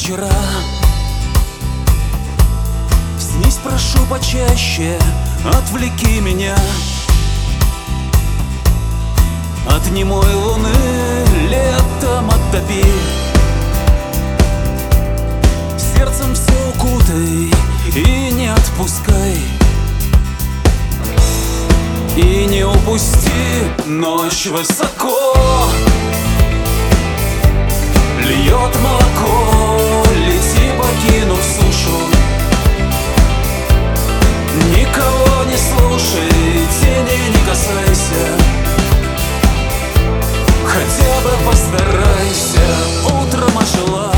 вчера. Снись, прошу, почаще, отвлеки меня от немой луны, летом оттопи. Сердцем все укутай и не отпускай. И не упусти, ночь высоко льет молоко, лети, покинув сушу. Никого не слушай, тени не касайся, хотя бы постарайся. Утром ожила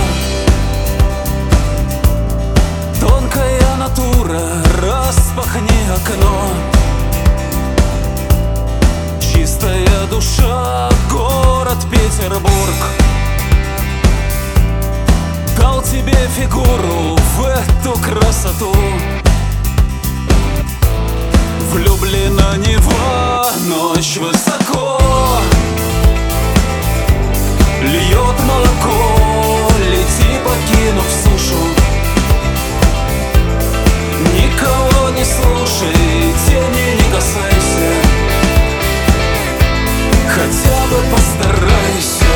тонкая натура, распахни окно. Чистая душа, город Петербург дал тебе фигуру в эту красоту. Влюблена Нева, ночь высоко льет молоко, лети, покинув сушу. Никого не слушай, тени не касайся, хотя бы постарайся.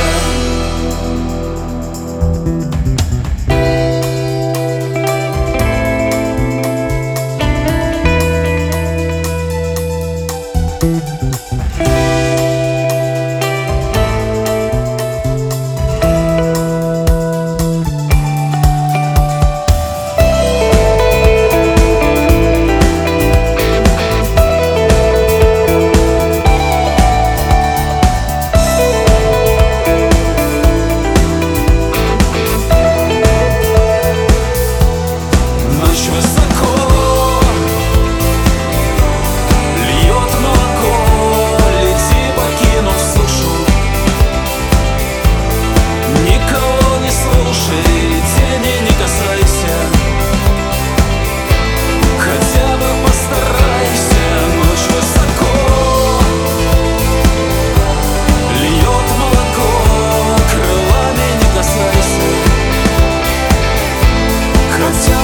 Хотя